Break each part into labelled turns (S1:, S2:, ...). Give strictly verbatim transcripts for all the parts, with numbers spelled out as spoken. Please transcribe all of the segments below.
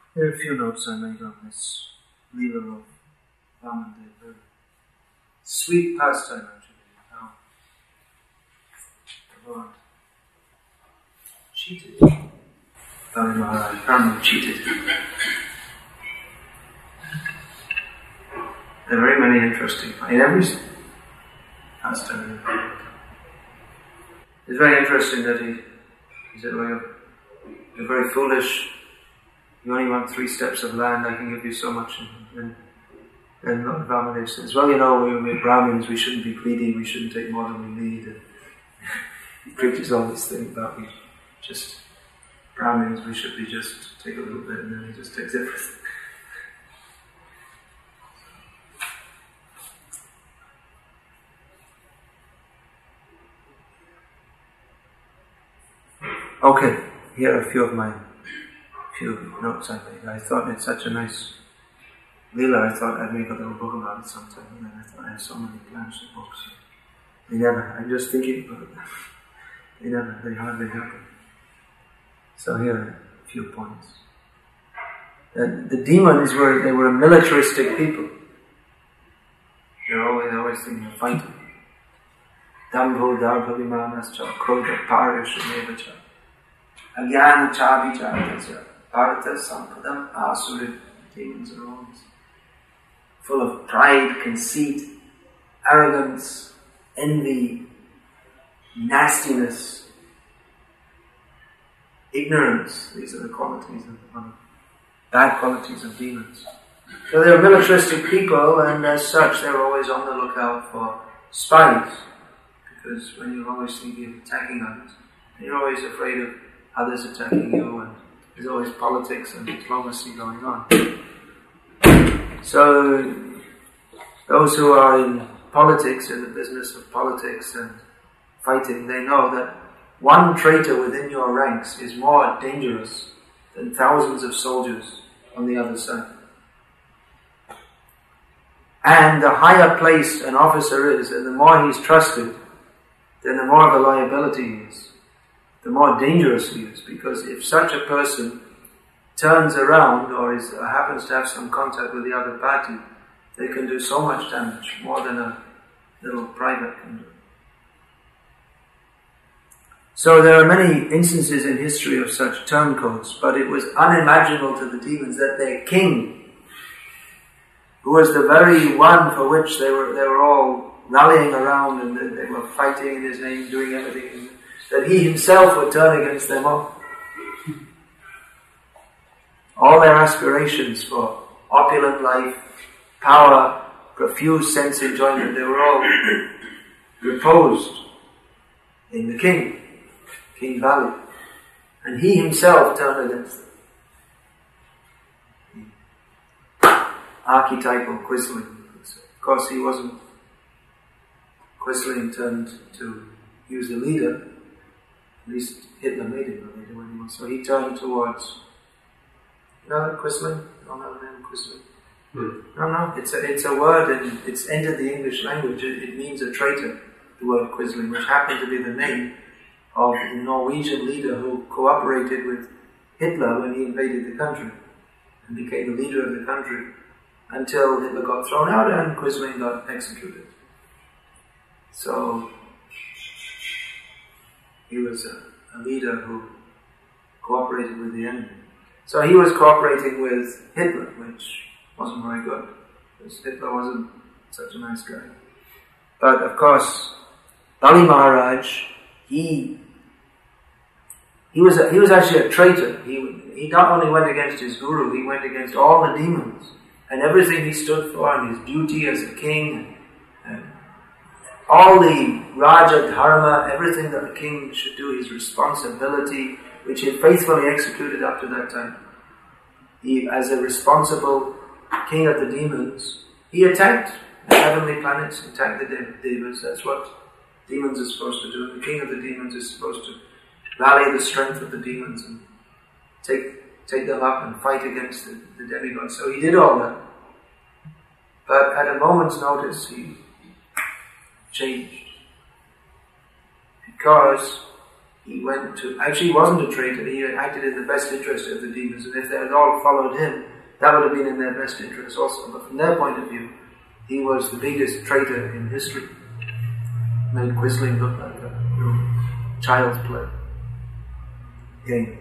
S1: There are a few notes I made on this Leela of Vamandev. Very sweet pastime, actually. How the Lord cheated. Bali Maharaj, Brahman cheated. There are very many interesting, in every pastime. It's very interesting that he, he said, well, you're, you're very foolish. You only want three steps of land, I can give you so much. And then Vamandev says, well, you know, we're, we're Brahmins, we shouldn't be greedy, we shouldn't take more than we need. And he preaches all this thing about we just, Brahmins, we should be just take a little bit, and then he just takes everything. Okay, here are a few of my few notes I made. I thought it's such a nice Leela, I thought I'd make a little book about it sometime, and then I thought I have so many plans for books. They never, I'm just thinking about it. They never, they hardly happen. So here are a few points. The, the demons were, they were militaristic people. They're always, always thinking of fighting. Dambho darbhavimanascha krodha parishamevacha agyana chavicharatasya bharata sampadam asuri. Demons are always full of pride, conceit, arrogance, envy, nastiness, ignorance. These are the qualities of, of bad qualities of demons. So they're militaristic people, and as such they're always on the lookout for spies. Because when you're always thinking of attacking others, you're always afraid of others attacking you, and there's always politics and diplomacy going on. So, those who are in politics, in the business of politics and fighting, they know that one traitor within your ranks is more dangerous than thousands of soldiers on the other side. And the higher placed an officer is, and the more he's trusted, then the more of a liability he is, the more dangerous he is. Because if such a person turns around or is, or happens to have some contact with the other party, they can do so much damage, more than a little private can do. So there are many instances in history of such turncoats, but it was unimaginable to the demons that their king, who was the very one for which they were they were all rallying around and they, they were fighting in his name, doing everything, that he himself would turn against them all. All their aspirations for opulent life, power, profuse sense enjoyment, they were all reposed in the king, King Bali. And he himself turned against them. Archetypal Quisling. Of course, he wasn't. Quisling turned to, he was a leader, at least Hitler made him a leader when he was, so he turned towards, you know Quisling? You don't know the name Quisling? Hmm. No, no, it's a, it's a word and it's entered the English language. It, it means a traitor, the word Quisling, which happened to be the name of the Norwegian leader who cooperated with Hitler when he invaded the country and became the leader of the country until Hitler got thrown out and Quisling got executed. So, he was a, a leader who cooperated with the enemy. So he was cooperating with Hitler, which wasn't very good, because Hitler wasn't such a nice guy. But of course, Bali Maharaj, he he was a, he was actually a traitor. He he not only went against his guru, he went against all the demons and everything he stood for, and his duty as a king, and, and all the Raja Dharma, everything that the king should do, his responsibility, which he faithfully executed up to that time. He, as a responsible king of the demons, he attacked the heavenly planets, attacked the de- devas. That's what demons are supposed to do. The king of the demons is supposed to rally the strength of the demons and take take them up and fight against the, the demigods. So he did all that. But at a moment's notice, he changed. Because he went to, actually he wasn't a traitor, he acted in the best interest of the demons, and if they had all followed him, that would have been in their best interest also. But from their point of view, he was the biggest traitor in history. Made Quisling look like a you know, child's play game.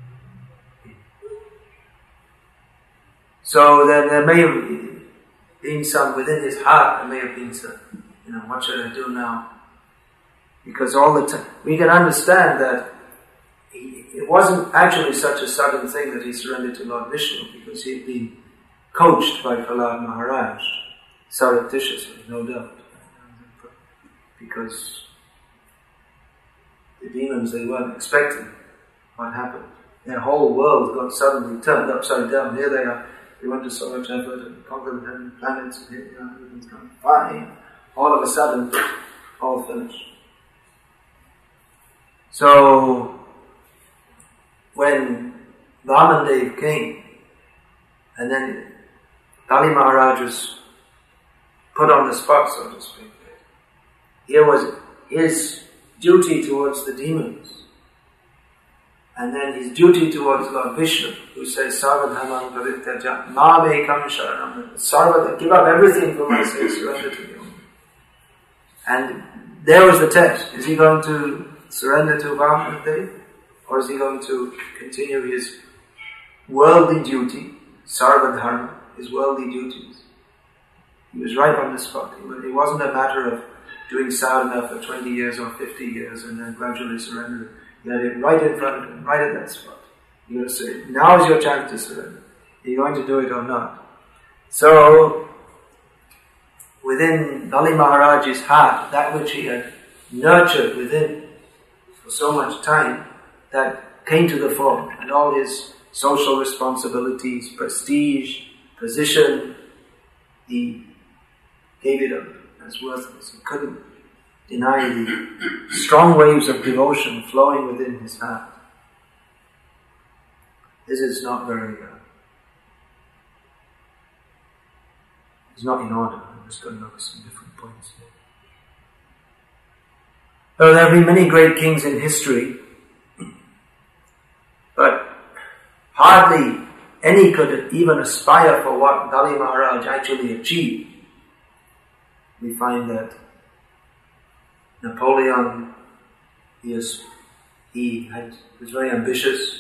S1: So there, there may have been some, within his heart, there may have been some, you know, what should I do now? Because all the time, we can understand that he, it wasn't actually such a sudden thing that he surrendered to Lord Vishnu, because he had been coached by Prahlad Maharaj, surreptitiously, no doubt. Because the demons, they weren't expecting what happened. Their whole world got suddenly turned upside down. Here they are. They went to so much effort and conquered the heaven planets, and here, you know, everything's going fine. All of a sudden, all finished. So, when Vamandev came, and then Bali Maharaj was put on the spot, so to speak, here was his duty towards the demons, and then his duty towards Lord Vishnu, who says, Sarvadhamam parityaja mamekam sharanam. Sarvadha, give up everything for my sake, surrender to me. And there was the test. Is he going to surrender to Vamandev, or is he going to continue his worldly duty, Sarvadharma, his worldly duties? He was right on the spot. It wasn't a matter of doing sadhana for twenty years or fifty years and then gradually surrendering. He had it right in front of him, right at that spot. You got to say, now is your chance to surrender. Are you going to do it or not? So, within Bali Maharaj's heart, that which he had nurtured within for so much time, that came to the fore, and all his social responsibilities, prestige, position, he gave it up as worthless. He couldn't deny the strong waves of devotion flowing within his heart. This is not very, uh, it's not in order. I'm just going to look at some different points here. So there have been many great kings in history, but hardly any could even aspire for what Bali Maharaj actually achieved. We find that Napoleon, he, is, he had, was very ambitious.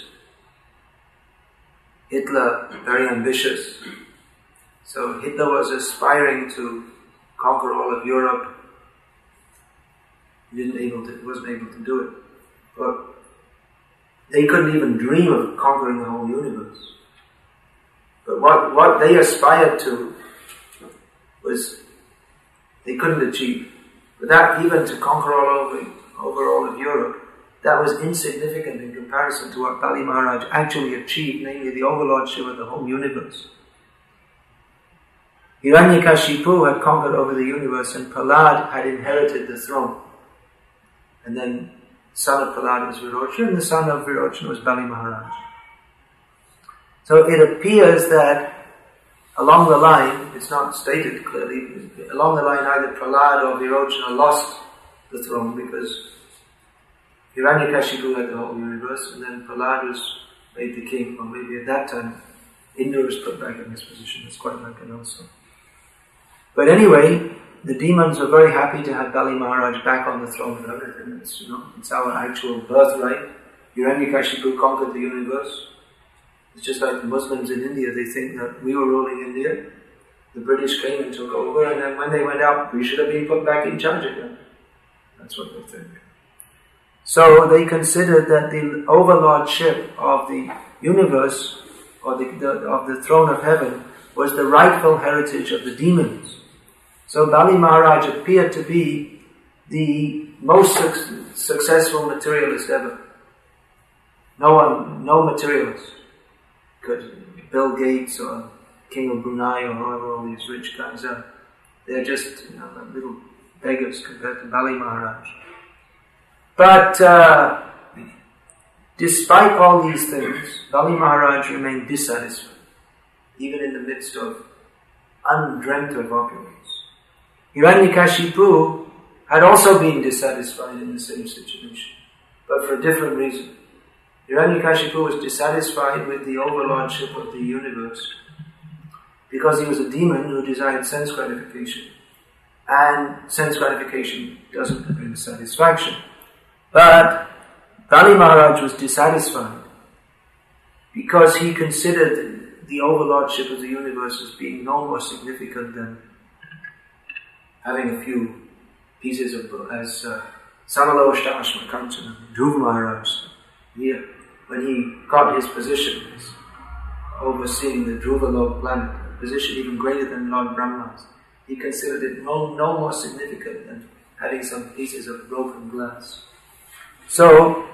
S1: Hitler, very ambitious. So Hitler was aspiring to conquer all of Europe. He didn't able to, wasn't able to do it. But they couldn't even dream of conquering the whole universe. But what, what they aspired to was they couldn't achieve. But that, even to conquer all over, over all of Europe, that was insignificant in comparison to what Bali Maharaj actually achieved, namely the overlordship of the whole universe. Hiranyakashipu had conquered over the universe, and Prahlad had inherited the throne. And then the son of Prahlad was Virochana, and the son of Virochana was Bali Maharaj. So it appears that along the line, it's not stated clearly, along the line either Prahlad or Virochana lost the throne, because Hiranyakashipu had the whole universe, and then Prahlad was made the king, or maybe at that time Indra was put back in his position. It's quite likely also. But anyway, the demons were very happy to have Bali Maharaj back on the throne of everything. It's, you know, it's our actual birthright. Hiranyakashipu conquered the universe. It's just like the Muslims in India, they think that we were ruling India, the British came and took over, and then when they went out, we should have been put back in charge again. That's what they think. So they considered that the overlordship of the universe, or the, the, of the throne of heaven, was the rightful heritage of the demons. So Bali Maharaj appeared to be the most su- successful materialist ever. No one, no materialist could, Bill Gates or King of Brunei or whoever all these rich guys are. They're just, you know, little beggars compared to Bali Maharaj. But uh, despite all these things, Bali Maharaj remained dissatisfied, even in the midst of undreamt of opulence. Hiranyakashipu had also been dissatisfied in the same situation. but for a different reason. Hiranyakashipu was dissatisfied with the overlordship of the universe because he was a demon who desired sense gratification, and sense gratification doesn't bring satisfaction. But Bali Maharaj was dissatisfied because he considered the overlordship of the universe as being no more significant than having a few pieces of, as uh, Samalo Ashtashma Kanchana, Dhruva Maharaj, here, when he got his position as overseeing the Dhruva planet, a position even greater than Lord Brahma's, he considered it no, no more significant than having some pieces of broken glass. So,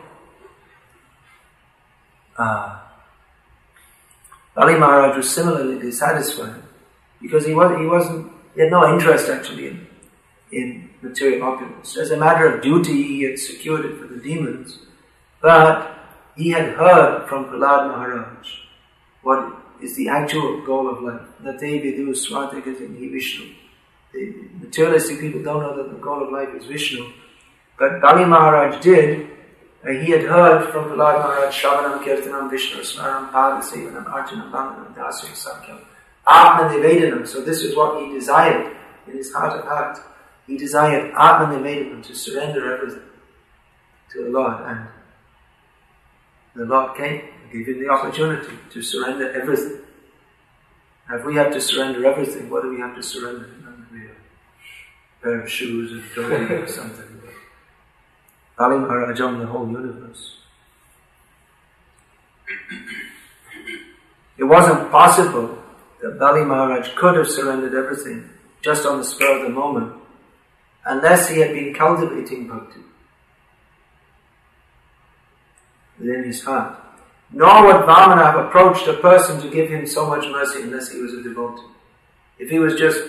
S1: uh, Bali Maharaj was similarly dissatisfied because he was he wasn't he had no interest actually in in material opulence. As a matter of duty, he had secured it for the demons, but he had heard from Prahlad Maharaj what is the actual goal of life. Nate vidu swartakatinhi Vishnu. The materialistic people don't know that the goal of life is Vishnu, but Bali Maharaj did. Uh, he had heard from Prahlad Maharaj, Shravanam Kirtanam Vishnu Smaram Padasevanam Arjanam Bandhanam Dasyam Sakyam Atma Nivedanam. So this is what he desired in his heart of heart. He desired Atma Nivedanam, to surrender everything to the Lord, and the Lord came and gave him the opportunity to surrender everything. Now, if we have to surrender everything, what do we have to surrender? Maybe a pair of shoes and clothing or something. Bali Maharaj owned the whole universe. It wasn't possible that Bali Maharaj could have surrendered everything just on the spur of the moment unless he had been cultivating bhakti within his heart. Nor would Vamana have approached a person to give him so much mercy unless he was a devotee. If he was just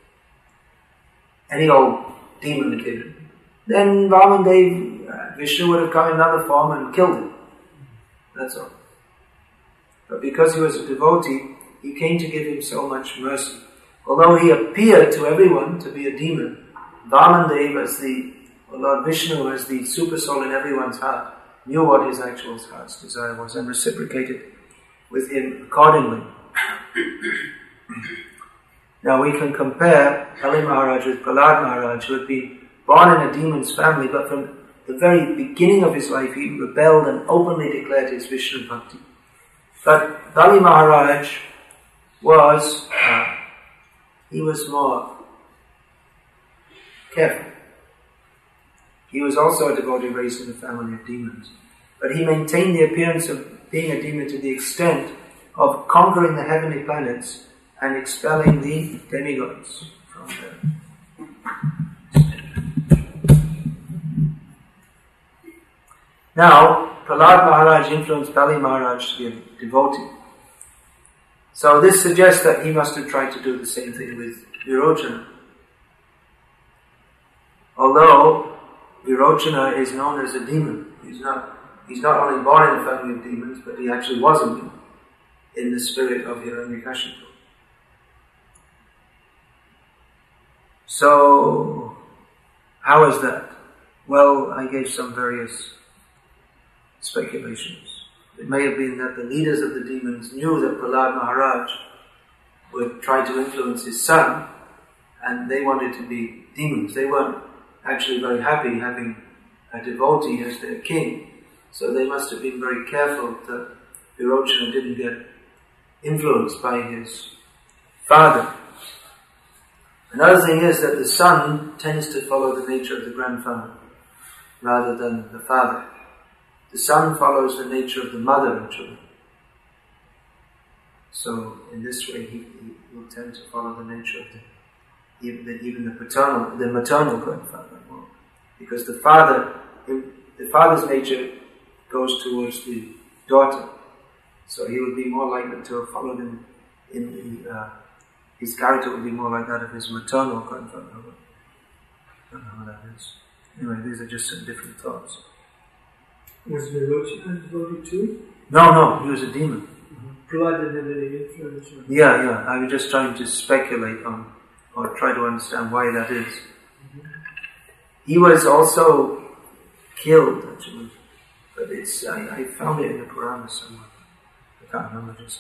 S1: any old demon kid, then Vamandev, uh, Vishnu would have come in another form and killed him. That's all. But because he was a devotee, he came to give him so much mercy. Although he appeared to everyone to be a demon, Vamandev, as the, or Lord Vishnu, as the super soul in everyone's heart, knew what his actual heart's desire was and reciprocated with him accordingly. Now we can compare Bali Maharaj with Prahlad Maharaj, who had been born in a demon's family, but from the very beginning of his life he rebelled and openly declared his Vishnu Bhakti. But Bali Maharaj was, uh, he was more careful. He was also a devotee raised in a family of demons. But he maintained the appearance of being a demon to the extent of conquering the heavenly planets and expelling the demigods from them. Now, Prahlad Maharaj influenced Bali Maharaj to be a devotee. So this suggests that he must have tried to do the same thing with Virochana. Although Virochana is known as a demon, he's not, he's not only born in a family of demons, but he actually was a demon in the spirit of Hiranyakashipu. So, how is that? Well, I gave some various speculations. It may have been that the leaders of the demons knew that Prahlad Maharaj would try to influence his son, and they wanted to be demons. They weren't actually very happy having a devotee as their king, so they must have been very careful that Virochana didn't get influenced by his father. Another thing is that the son tends to follow the nature of the grandfather rather than the father. The son follows the nature of the mother actually. So in this way he, he will tend to follow the nature of the even the, even the paternal, the maternal grandfather, because the father, the father's nature goes towards the daughter, so he would be more likely to have followed him in the. Uh, his character would be more like that of his maternal grandfather. I don't know how that is. Anyway, these are just some different thoughts.
S2: Was Virochana devotee too?
S1: No, no, he was a demon.
S2: Prahlad didn't have any influence.
S1: Yeah, yeah. I was just trying to speculate on, or try to understand why that is. Mm-hmm. He was also killed, actually. But it's, I, I found it in the Purana somewhere. I can't remember just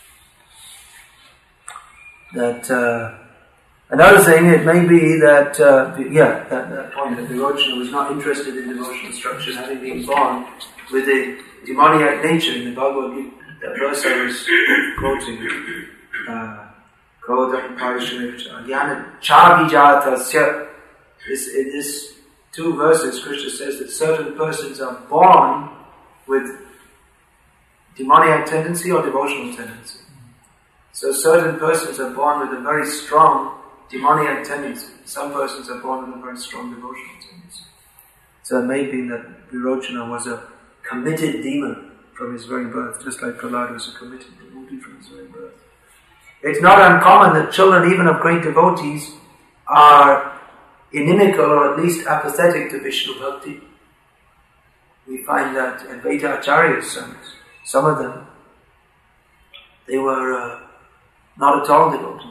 S1: now. That, uh, another thing, it may be that, uh, yeah, that, that point, that Virochana was not interested in devotional structures, having been born with a demoniac nature. In the Bhagavad Gita, that verse I was quoting, uh, Kodam Parishimita Jnana Chabhijatasya. This, in this two verses, Krishna says that certain persons are born with demoniac tendency or devotional tendency. So certain persons are born with a very strong demoniac tendency. Some persons are born with a very strong devotional tendency. So it may be that Virochana was a committed demon from his very birth, just like Prahlad was a committed devotee from his very birth. It's not uncommon that children, even of great devotees, are inimical or at least apathetic to Vishnu Bhakti. We find that Advaita Acharya's sons, some of them, they were uh, not at all devotees.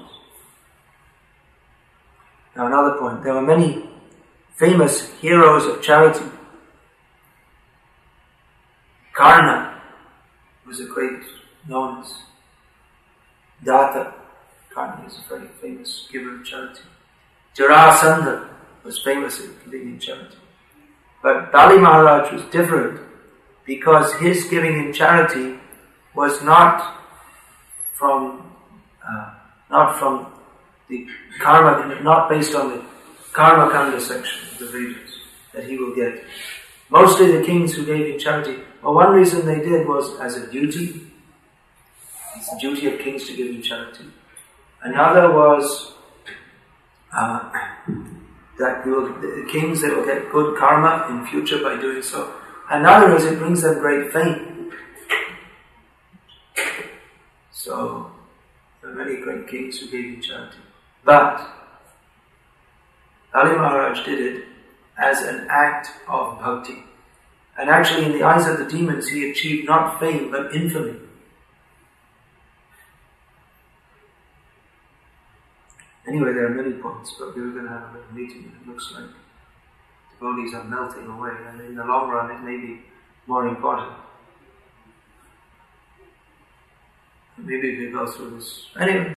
S1: Now another point, there were many famous heroes of charity. Karna was a great, known as Data. Karna is a very famous giver of charity. Jarasandha was famous in giving in charity. But Bali Maharaj was different because his giving in charity was not from uh, not from the karma, not based on the karma kanda section of the Vedas that he will get. Mostly the kings who gave in charity, well, one reason they did was as a duty. It's the duty of kings to give in charity. Another was uh, that will, the kings, they will get good karma in future by doing so. Another is it brings them great fame. So, there are many great kings who gave in charity. But, Ali Maharaj did it as an act of bhakti. And actually in the eyes of the demons he achieved not fame but infamy. Anyway, there are many points, but we were going to have a little meeting and it looks like devotees are melting away, and in the long run it may be more important. Maybe we go through this. Anyway.